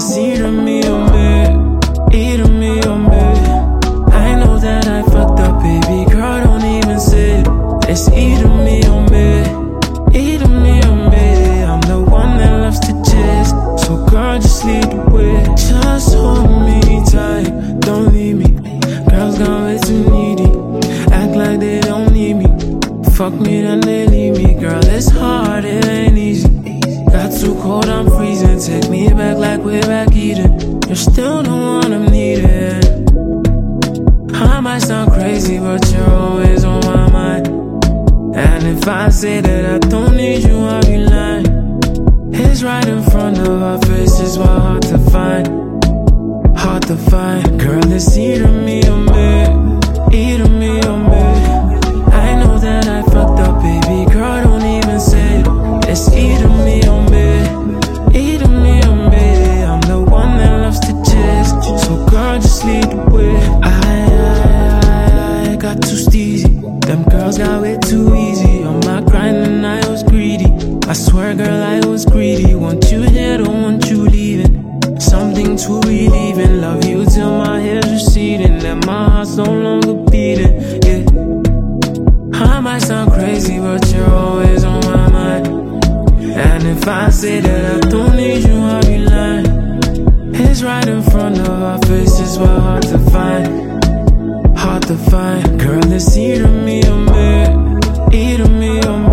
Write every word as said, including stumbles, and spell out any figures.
it's either me or me, either me or me. I know that I fucked up, baby girl, don't even say it. It's either me or me, either me or me. I'm the one that loves to chase, so girl, just lead the way. Just hold me tight, don't leave me. Girls gone way too needy, act like they don't need me. Fuck me, then they leave me. Girl, it's hard, it ain't easy. Got too cold, I'm freezing. Take me back like we're back eating. You're still the one I'm needing. I might sound crazy, but you're always on my mind. And if I say that I don't need you, I'll be lying. It's right in front of our faces, but hard to find. Hard to find. Girl, it's either me or me, either me or me. I know that I fucked up, baby girl, don't even say it. It's either me or me, either me or me. I'm the one that loves to chase, so girl, just lead the way. I, I, I got too steezy. Them girls got way too easy. On my grind and I was greedy. I swear, girl, I was greedy. Want you here, don't want you leaving. Something to relieve in. Love you till my hair's receding and my heart's no longer beating. Yeah, I might sound crazy, but you're always on my mind. And if I say that I don't need you, I'll be lying. It's right in front of our faces, but hard to find. Hard to find. Girl, it's either me or me, either me or me.